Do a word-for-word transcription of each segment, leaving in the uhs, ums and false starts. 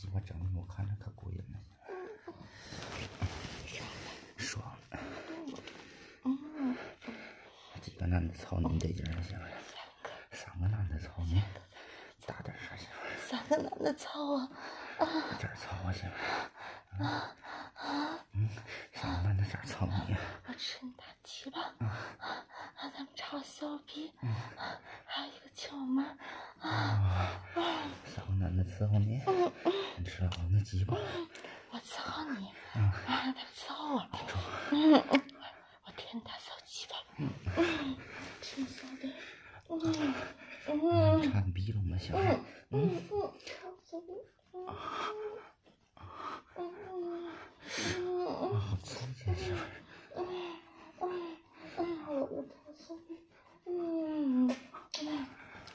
鸡巴整的我看着可过瘾了。爽。嗯。几个男的操你得劲儿行了。三个男的操你，大点啥行？ 三个男的操啊！啊！ 这儿操我行了。啊啊！嗯，三个男的这儿操你。 我吃你大鸡巴！啊！咱们抄小逼。嗯。还有一个球门。啊！ 三个男的伺候你。嗯嗯。你吃我那鸡巴。 我伺候你。嗯。啊，他操我。嗯嗯。我舔他小鸡巴。嗯嗯。挺骚的。嗯嗯。 差点逼了我小孩。 嗯嗯嗯。小逼。嗯嗯嗯嗯。 好刺激小孩。 嗯嗯嗯。我的大小逼。嗯嗯。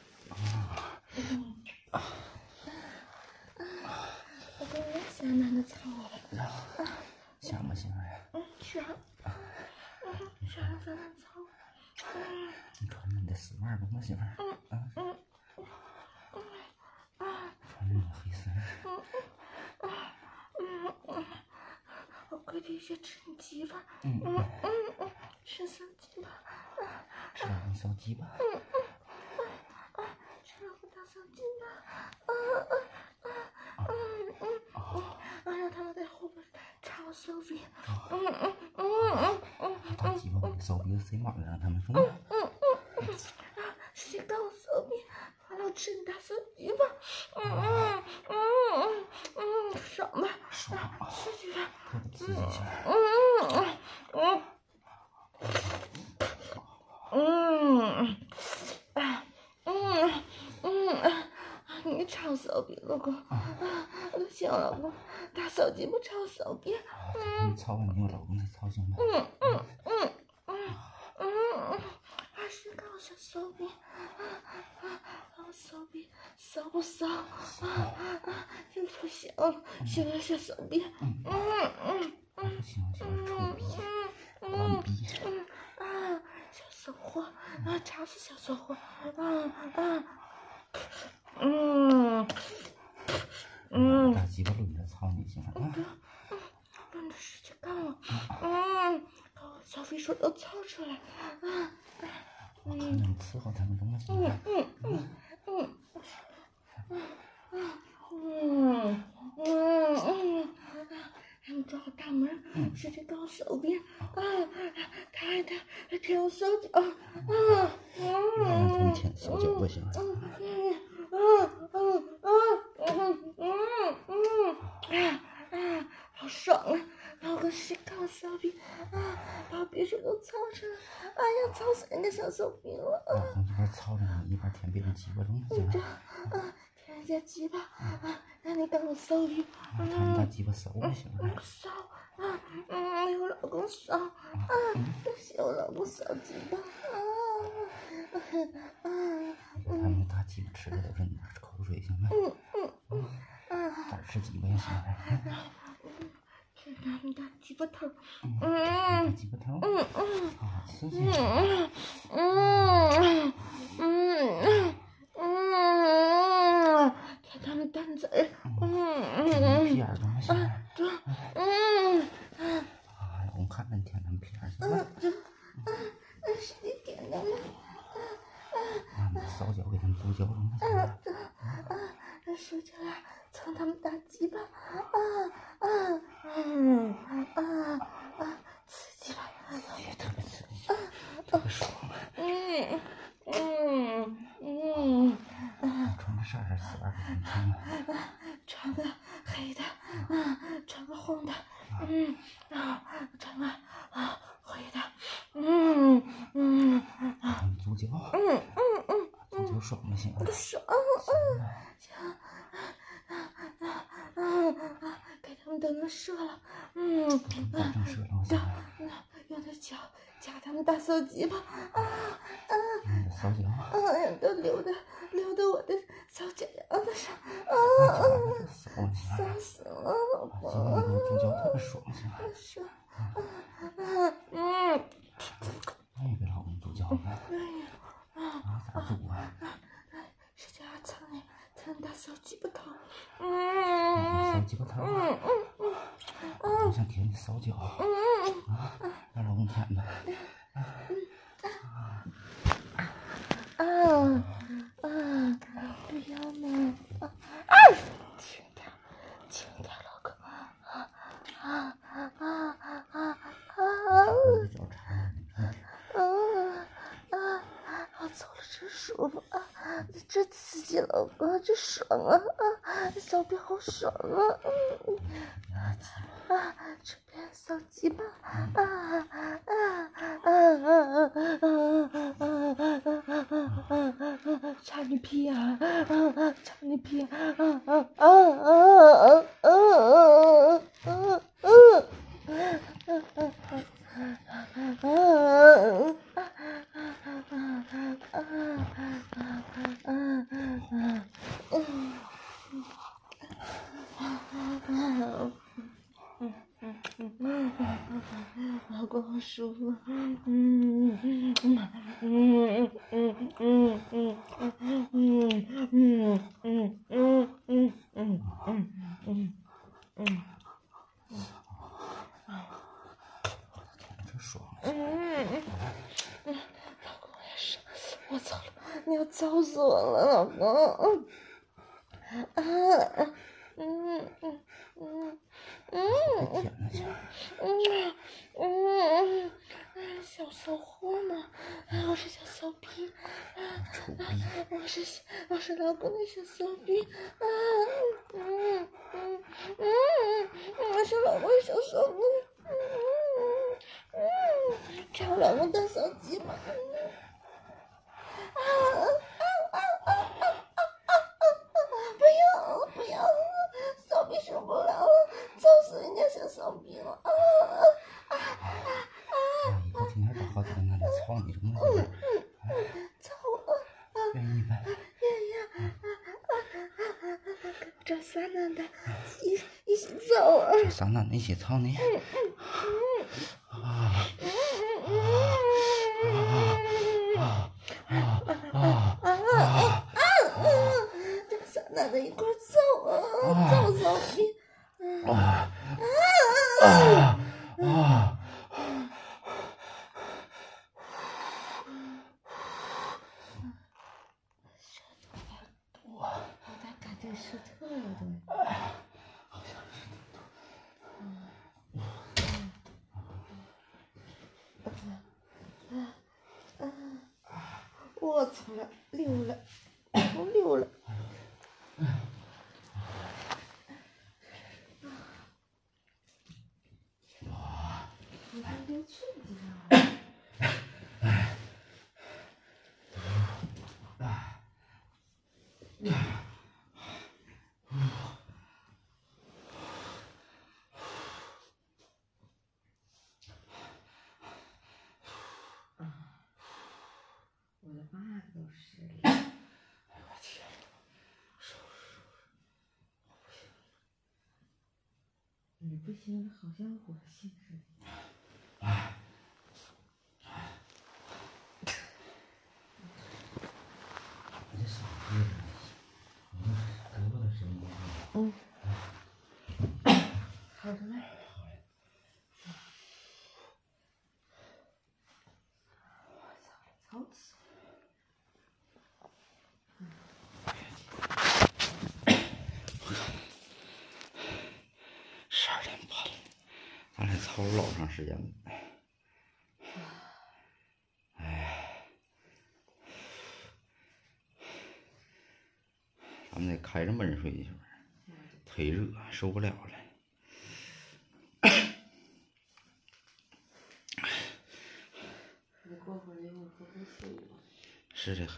啊。我跟我小男的操我了。啊。 想不想呀？ 嗯，想。嗯，想让咱们操。嗯。 你穿着你的丝袜吧，我媳妇儿。嗯嗯嗯嗯嗯。穿着你的黑丝。嗯嗯嗯嗯。我跪地下吃你鸡巴。嗯嗯嗯嗯。吃小鸡巴。吃我小鸡巴。嗯嗯嗯。吃我大小鸡巴。嗯嗯嗯嗯嗯嗯。哎呀，他们在后边抄手臂。嗯嗯嗯嗯嗯。大鸡巴把手臂塞满了，让他们说。嗯嗯嗯。啊，谁告我手臂？完了，我吃你大手鸡巴。嗯嗯嗯嗯嗯，爽吧？爽，刺激吧？特别刺激一下。嗯嗯嗯嗯嗯嗯嗯。你抄手臂，老公。行，老公，大手机不抄手臂。嗯。你抄完你我老公再抄行吧。嗯嗯嗯嗯嗯。还是搞小手臂。搞手臂，骚不骚？啊啊！真不行，行了，小手臂。嗯嗯嗯。不行，小臭逼，烂逼。嗯啊，小骚货啊，查死小骚货。啊啊。嗯嗯。大鸡巴抡着操你行吗？嗯。抡着使劲干我。嗯。把我小肥水都操出来。啊。我看着你伺候他们东西。嗯嗯嗯嗯嗯嗯嗯嗯。还没抓好大门，使劲搞手臂。啊！抬抬，还舔我手脚。啊嗯。从舔手脚不行。嗯嗯嗯嗯嗯嗯嗯。啊啊！好爽啊！老公使劲搞手臂。啊！把我鼻水都操出来。哎呀，操死人家小手臂了。老公一边操着你，一边舔别人鸡巴中行吗？啊，舔人家鸡巴。啊，让你搞我手臂。舔人家鸡巴手不行吗？手。啊，嗯，我老公手。啊，行，我老公手鸡巴。啊啊啊！他们大鸡巴吃的都是你的口水行吗？嗯嗯嗯。啊，咋吃鸡巴也行吗？吃他们大鸡巴头。嗯。大鸡巴头。嗯嗯。好刺激。嗯嗯嗯嗯。舔他们蛋子。嗯嗯。屁眼儿怎么行？对。嗯。啊，老公看着你舔他们屁眼儿行吗？嗯嗯。使劲舔他们。啊，你手脚给他们补脚中了行吗？啊，手脚呀，蹭他们大鸡巴。啊啊嗯啊啊，刺激吧？也特别刺激。特别爽。嗯嗯嗯。啊，穿个啥色丝袜给他们穿啊？穿个黑的。啊，穿个红的。嗯啊，穿个啊灰的。嗯嗯啊，足球。嗯嗯嗯。足球爽不行？爽。嗯行。啊啊啊啊！给他们都能射了。嗯。打成射了，我行。用的脚夹他们大手鸡巴。啊啊！你的手脚。哎呀，都流的流的我的手脚丫子上。啊啊！骚死了，老公。足球特别爽行吗？爽。啊啊嗯。哎，给老公足球吧。哎呀啊！咋足啊？使劲蹭你，蹭大手鸡巴头。嗯。 几个头发，我想舔你手脚，啊，让老公舔呗。 啊啊！不要嘛！啊啊！轻点，轻点，老公。啊啊啊啊啊！ 你脚长。 啊啊！我走了真舒服啊！这刺激老公，这爽啊啊！小臂好爽啊！嗯啊，这边小鸡巴啊啊啊啊啊啊啊！插你屁啊！啊，插你屁啊！啊啊啊啊啊啊啊！老公好舒服，嗯嗯嗯嗯嗯嗯嗯嗯嗯嗯嗯嗯嗯嗯嗯嗯。 真爽！ 嗯嗯嗯，老公也是，我操了，你要操死我了，老公！啊嗯嗯嗯嗯嗯舔了去。 嗯嗯嗯，小骚货嘛，我是小骚逼， 臭逼！ 我是我是老公的小骚逼，啊嗯嗯嗯，我是老公的小骚逼，嗯嗯，看我老公当小鸡嘛，啊啊啊啊啊啊啊！不要不要，骚逼受不了了，操死人家小骚逼了！啊啊啊啊！ 以后天天打好几个男的操你，什么玩意儿？ 操我！ 愿意呗？ 愿意啊！找仨男的一一起操啊！ 这仨男的一起操你？啊啊啊啊啊啊！ 找仨男的一块操啊！操骚逼！ 啊啊啊！ 我咋感觉是特别多？ 好像是我操了，溜了，我溜了。我还溜去呢。我的袜子都湿了。 哎我天，收拾收拾， 你不行，好像我性似的。 哎，你这嗓子，你这胳膊的声音。 嗯。好的嘞。操死！ 十二点半了，咱俩操了老长时间了。哎，咱们得开着门睡一会儿，忒热，受不了了。 你过会儿一会儿可不睡了。 是的。